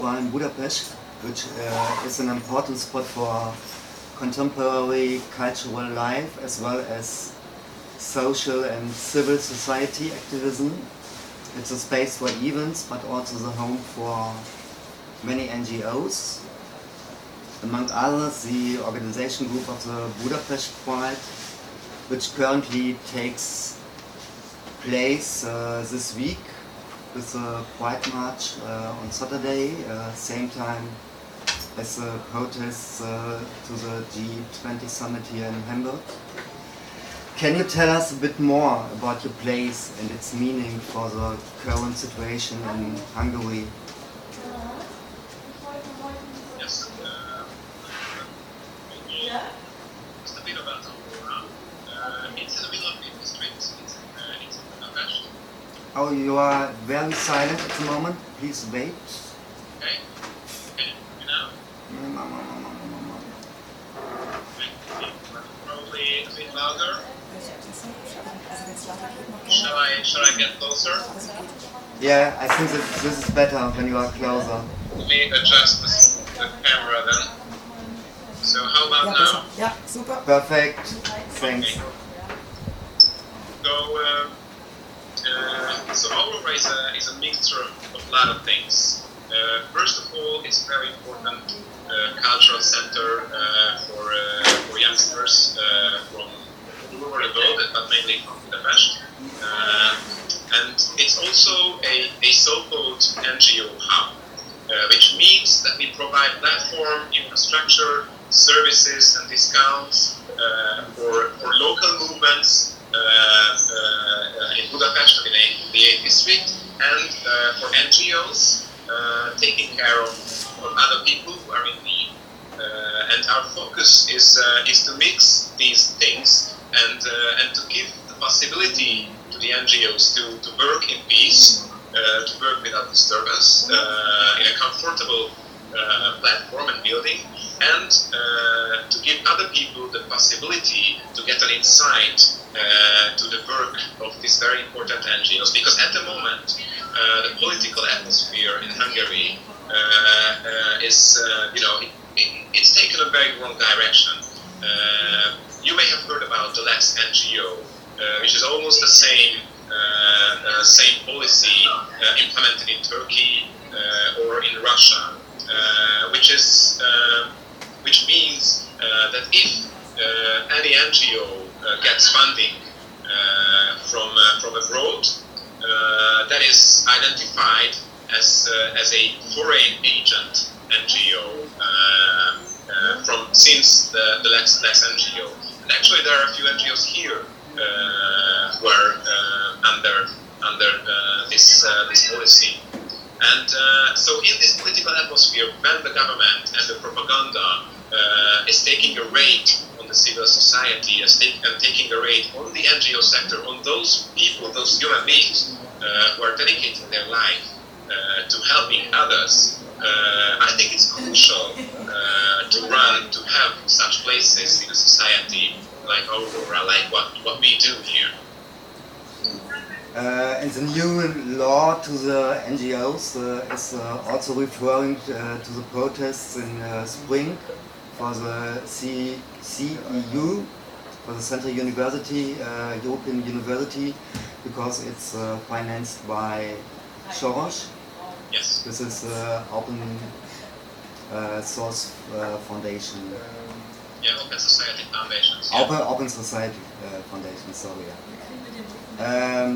in Budapest, which is an important spot for contemporary cultural life as well as social and civil society activism. It's a space for events, but also the home for many NGOs. Among others, the organization group of the Budapest Pride, which currently takes place this week with the Pride March on Saturday, same time as the protests to the G20 summit here in Hamburg. Can you tell us a bit more about your place and its meaning for the current situation in Hungary? Yes. Just a bit about Aurora. It's in the middle of the street. It's in Budapest. Oh, you are very silent at the moment. Please wait. Okay. Okay. You know. Probably a bit louder. Shall I get closer? Yeah, I think that this is better when you are closer. Let me adjust the camera then. So how about now? Ja, super. Perfect. Thanks. Okay. So Aurora is a mixture of a lot of things. First of all, it's a very important cultural center for youngsters from all over the world, but mainly from Budapest. And it's also a so-called NGO hub, which means that we provide platform, infrastructure, services and discounts for local movements in Budapest and in the 8th district, and for NGOs taking care of other people who are in need. And our focus is to mix these things and to give the possibility to the NGOs to work in peace, to work without disturbance, in a comfortable platform and building, and to give other people the possibility to get an insight to the work of these very important NGOs. Because at the moment, the political atmosphere in Hungary is, it's taken a very wrong direction. You may have heard about the Lex NGO, which is almost the same policy implemented in Turkey or in Russia, which means that if any NGO gets funding from abroad, that is identified as a foreign agent NGO since the Lex NGO. And actually, there are a few NGOs here who are under this policy. And so in this political atmosphere, when the government and the propaganda is taking a raid on the civil society, and taking a raid on the NGO sector, on those people, those human beings who are dedicating their life to helping others, I think it's crucial to have such places in a society like Aurora, like what we do here. And the new law to the NGOs is also referring to the protests in spring for the CEU, for the Central University, European University, because it's financed by Soros. Yes. This is Open Source Foundation. Yeah, Open Society Foundations. Yeah. Open Society Foundation, sorry. Yeah.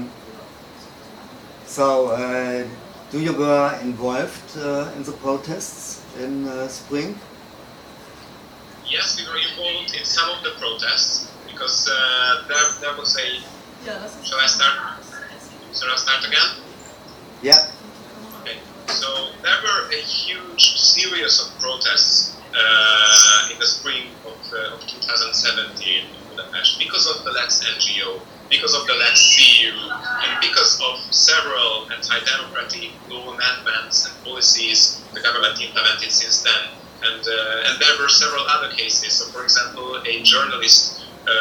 So, do you were involved in the protests in spring? Yes, we were involved in some of the protests because there was a. Shall I start? Shall I start again? Yeah. Okay. So there were a huge series of protests in the spring of 2017 in Budapest because of the Lex NGO, because of the Lex CEU, and because of several anti-democratic law amendments and policies the government implemented since then. And there were several other cases. So, for example, a journalist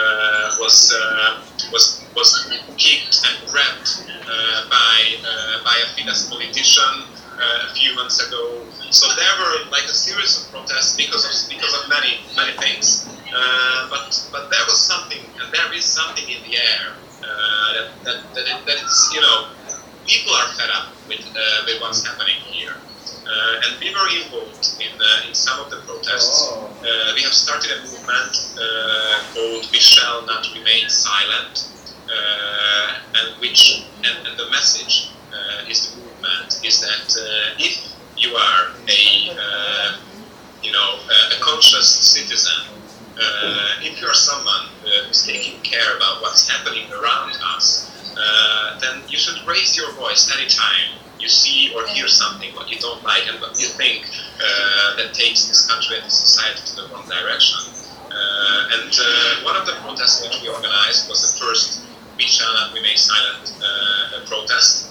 was kicked and grabbed by a Fidesz politician a few months ago. So there were like a series of protests because of many things. But there was something, and there is something in the air that it's, you know, people are fed up with what's happening here. And we were involved in some of the protests. We have started a movement called "We Shall Not Remain Silent," and the message is the movement is that if you are a conscious citizen, if you are someone who's taking care about what's happening around us, then you should raise your voice anytime you see or hear something what you don't like and what you think that takes this country and this society to the wrong direction. And one of the protests which we organized was the first "We Shall Not Remain Silent" protest.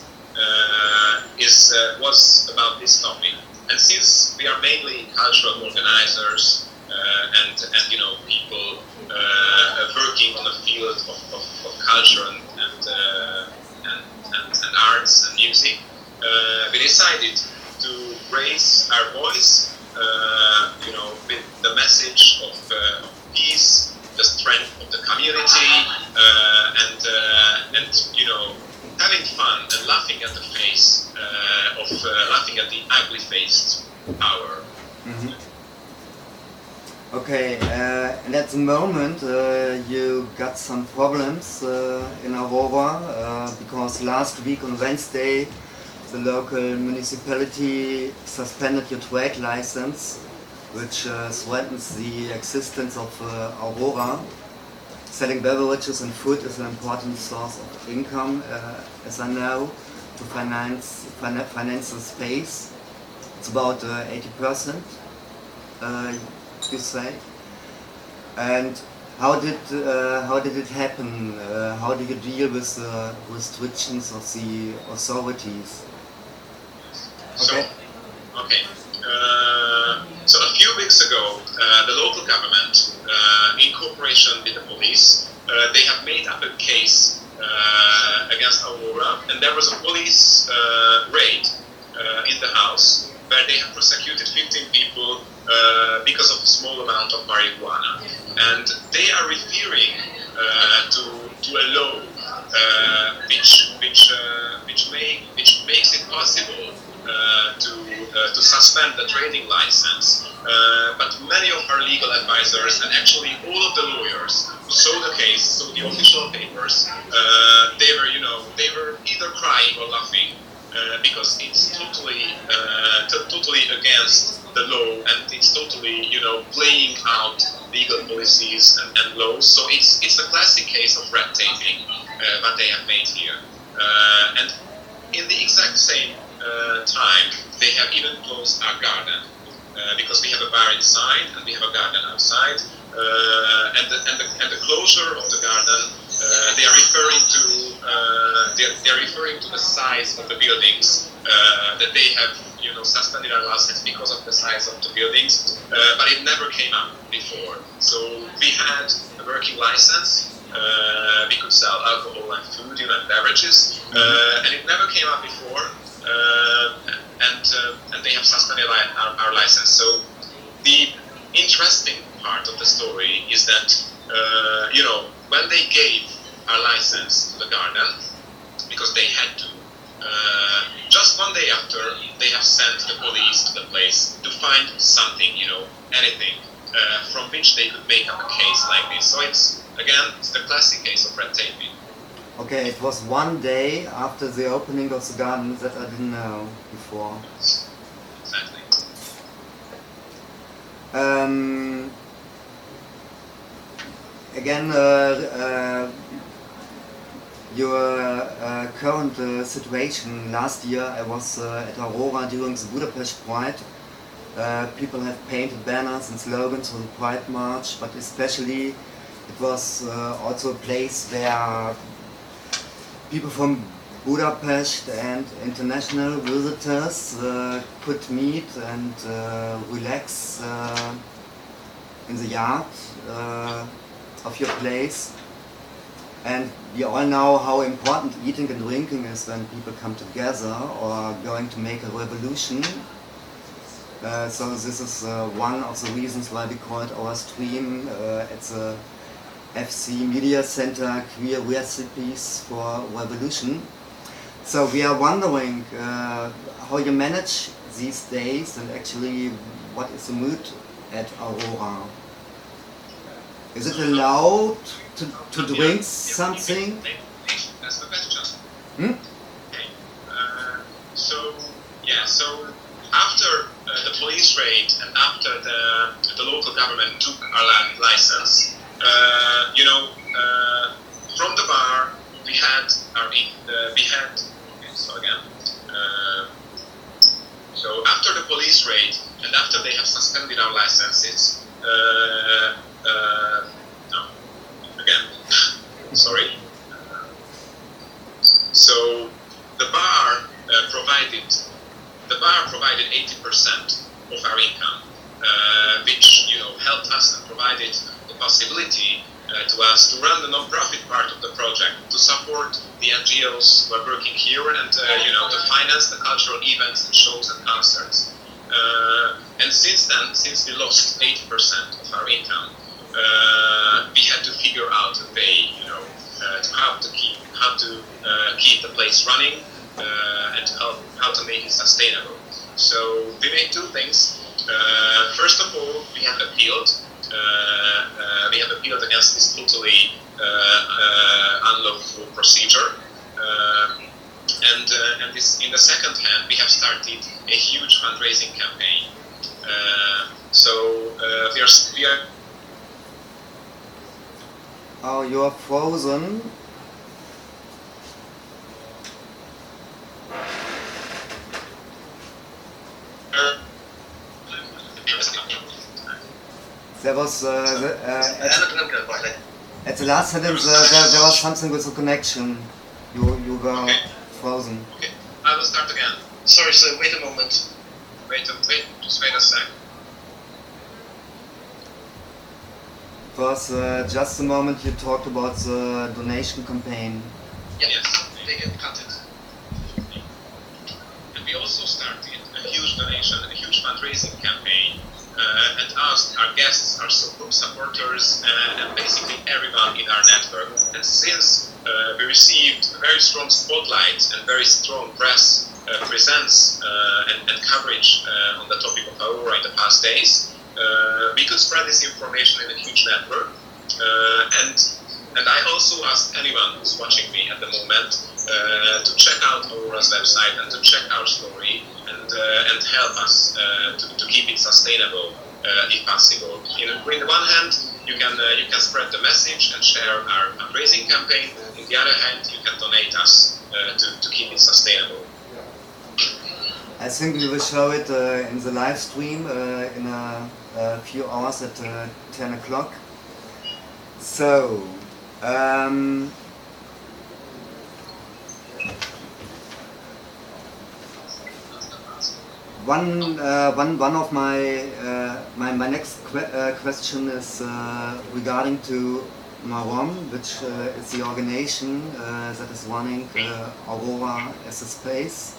Was about this topic. And since we are mainly cultural organizers and you know, people working on the field of culture and arts and music, we decided to raise our voice, you know, with the message of peace, the strength of the community, and you know, having fun and laughing at the face laughing at the ugly-faced power. Mm-hmm. Okay, and at the moment you got some problems in Aurora because last week on Wednesday the local municipality suspended your trade license, which threatens the existence of Aurora. Selling beverages and food is an important source of income, as I know, to finance the space. It's about 80%, you say. And how did it happen? How do you deal with the restrictions of the authorities? Okay. So a few weeks ago, the local government, in cooperation with the police, they have made up a case against Aurora, and there was a police raid in the house where they have prosecuted 15 people because of a small amount of marijuana, and they are referring to a law which makes it possible to suspend the trading license, but many of our legal advisors and actually all of the lawyers who saw the case, saw the official papers, they were either crying or laughing because it's totally against the law, and it's totally, you know, playing out legal policies and laws. So it's a classic case of red taping that they have made here, and in the exact same time, they have even closed our garden because we have a bar inside and we have a garden outside. And the closure of the garden, they are referring to the size of the buildings that they have, you know, suspended our license because of the size of the buildings. But it never came up before. So we had a working license. We could sell alcohol and food, you know, and beverages, and it never came up before. And they have suspended our license. So the interesting part of the story is that you know, when they gave our license to the garden, because they had to, just one day after, they have sent the police to the place to find something, you know, anything from which they could make up a case like this. So it's the classic case of red taping. Okay, it was one day after the opening of the garden that I didn't know before. Exactly. Again, your current situation. Last year I was at Aurora during the Budapest Pride. People have painted banners and slogans for the Pride March, but especially it was also a place where people from Budapest and international visitors could meet and relax in the yard of your place. And we all know how important eating and drinking is when people come together or going to make a revolution. So this is one of the reasons why we called our stream it's a FC Media Center Queer Recipes for Revolution. So we are wondering how you manage these days and actually what is the mood at Aurora. Is it allowed to drink something? That's the question. Hmm? Okay. So after the police raid and after the local government took our license, from the bar we had so after the police raid and after they have suspended our licenses, sorry. So the bar provided 80% of our income, which helped us and provided the possibility to us to run the non-profit part of the project, to support the NGOs who are working here, and to finance the cultural events and shows and concerts. And since then, since we lost 80% of our income, we had to figure out a way, how to keep the place running and how to make it sustainable. So we made two things. First of all, we have appealed. We have appealed against this totally unlawful procedure. And this, in the second hand, we have started a huge fundraising campaign. We are. Oh, you are frozen. There was at the last sentence there was something with the connection. You were frozen. Okay, I will start again. Sorry, sir. Wait a moment. Just wait a sec. It was just a moment you talked about the donation campaign. Yes. They get cut it. And we also started a huge donation, a huge fundraising campaign, and asked our guests, our supporters, and basically everyone in our network. And since we received very strong spotlights and very strong press presence and coverage on the topic of Aurora in the past days, we could spread this information in a huge network. And I also ask anyone who's watching me at the moment to check out Aurora's website and to check our story and help us to keep it sustainable if possible. On the one hand, you can spread the message and share our fundraising campaign. On the other hand, you can donate us to keep it sustainable. I think we will show it in the live stream in a few hours at 10 o'clock. So, one of my next question is regarding to Marom, which is the organization that is running Aurora as a space.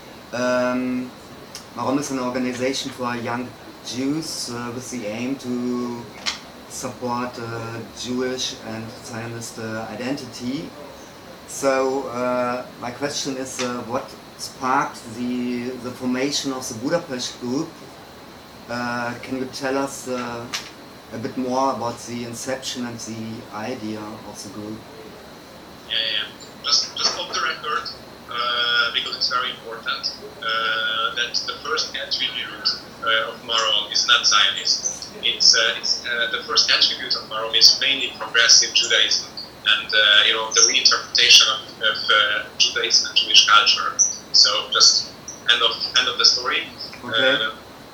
Marom is an organization for young Jews with the aim to support Jewish and Zionist identity. So my question is what sparked the formation of the Budapest group? Can you tell us a bit more about the inception and the idea of the group? Yeah. Just off the record, because it's very important, that the first attribute of Marom is not Zionist. It's the first attribute of Marom is mainly progressive Judaism and the reinterpretation of Judaism and Jewish culture. So just end of the story. Okay.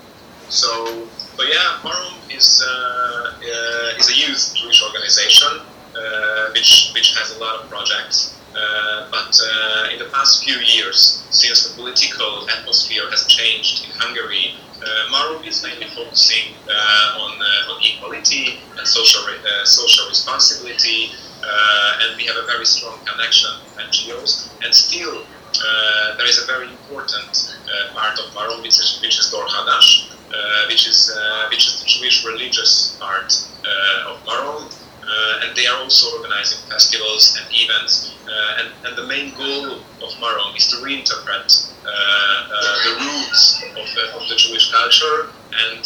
Marom is a youth Jewish organization which has a lot of projects. But in the past few years, since the political atmosphere has changed in Hungary, Marom is mainly focusing on equality and social responsibility, and we have a very strong connection with NGOs. And still, there is a very important part of Marom, which is Dor Hadash, which is the Jewish religious part of Maron. And they are also organizing festivals and events. And the main goal of Maron is to reinterpret the roots of the Jewish culture and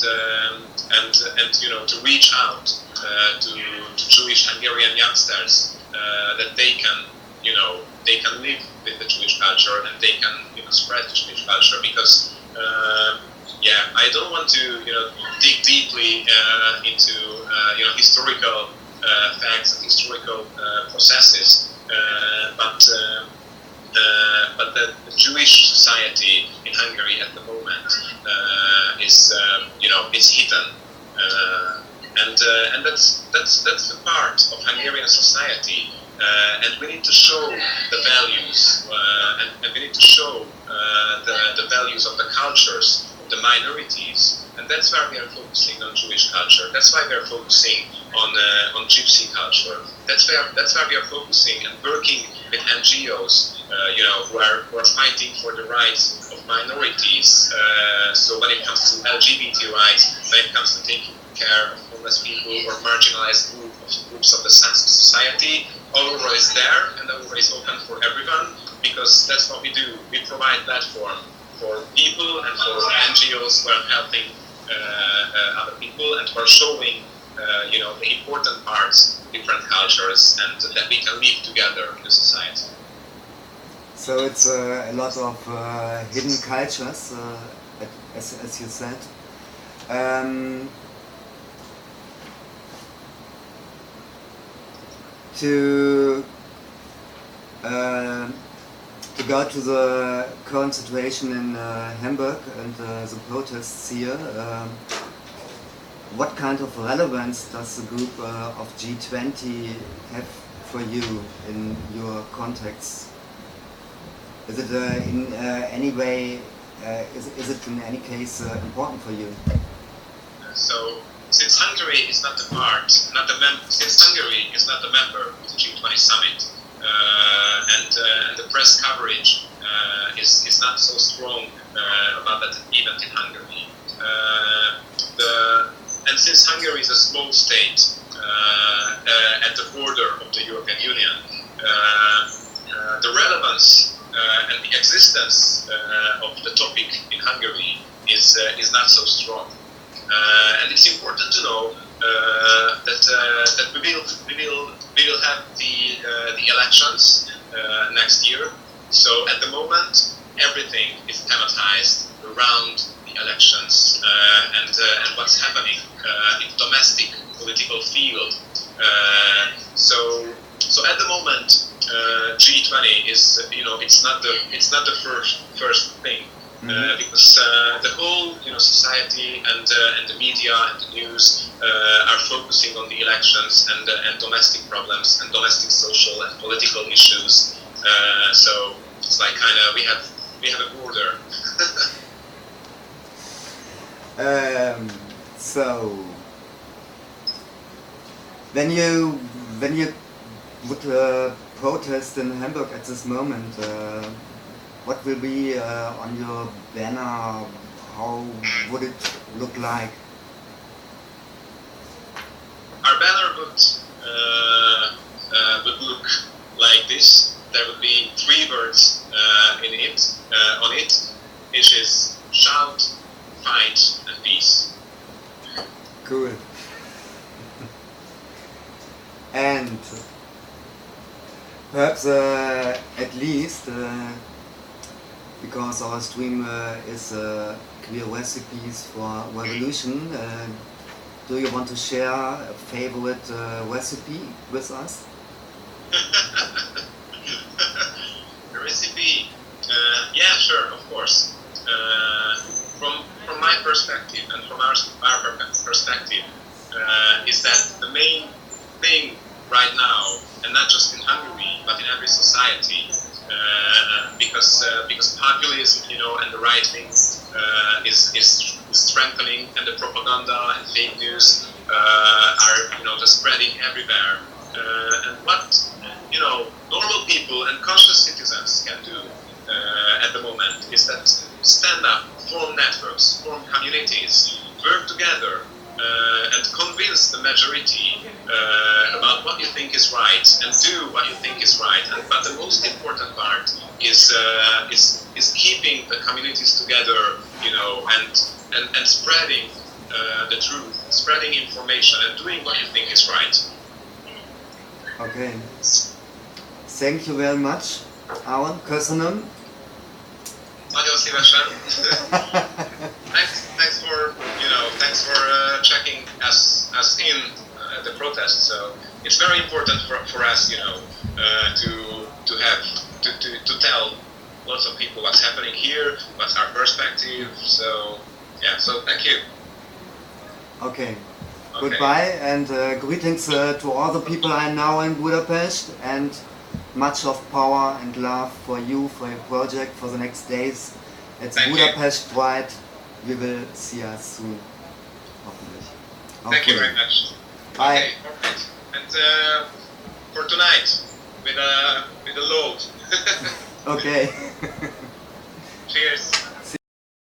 to reach out to Jewish Hungarian youngsters that they can live with the Jewish culture and they can spread the Jewish culture because. I don't want to dig deeply into historical facts and historical processes, but the Jewish society in Hungary at the moment is hidden, and that's the part of Hungarian society, and we need to show the values, and we need to show the values of the cultures of the minorities, and that's why we are focusing on Jewish culture. That's why we are focusing on Gypsy culture. That's why we are focusing and working with NGOs, who are fighting for the rights of minorities. So when it comes to LGBT rights, when it comes to taking care of homeless people or marginalized groups of the society, Aurora is there and Aurora is open for everyone because that's what we do. We provide platform for people and for NGOs who are helping other people and who are showing the important parts, different cultures, and that we can live together in a society. So it's a lot of hidden cultures, as you said. To go to the current situation in Hamburg and the protests here, what kind of relevance does the group of G20 have for you in your context? Is it in any way, is it in any case important for you? So, since Hungary is not a member of the G20 summit, and the press coverage is not so strong about that event in Hungary. And since Hungary is a small state at the border of the European Union, the relevance and the existence of the topic in Hungary is not so strong. And it's important to know that we will have the elections next year. So at the moment, everything is thematized around the elections and what's happening in the domestic political field. So at the moment, G20 is it's not the first thing. Because the whole society and the media and the news are focusing on the elections and domestic problems and domestic social and political issues. So it's like we have a border. So when you would protest in Hamburg at this moment, what will be on your banner? How would it look like? Our banner would look like this. There would be 3 words on it, which is shout, fight, and peace. Cool. And perhaps at least. Because our stream is Queer Recipes for Revolution, do you want to share a favorite recipe with us? A recipe? Yeah, sure, of course. From my perspective and from our perspective, is that the main thing right now, and not just in Hungary, but in every society, because populism, and the right wing is strengthening, and the propaganda and fake news are just spreading everywhere. And what normal people and conscious citizens can do at the moment is that stand up, form networks, form communities, work together and convince the majority about what you think is right and do what you think is right. But the most important part is keeping the communities together, and spreading the truth, spreading information, and doing what you think is right. Okay. Thank you very much, Aaron. Köszönöm. Nagyon szívesen. Thanks for checking us in the protest. So it's very important for us, to tell lots of people what's happening here, what's our perspective. So yeah, so thank you. Okay. Goodbye and greetings to all the people I know in Budapest, and much of power and love for you, for your project, for the next days. It's Thank Budapest Pride. We will see us soon. Hoffentlich. Thank you very much. Bye. Okay, perfect. And for tonight, with a load. Okay. Cheers.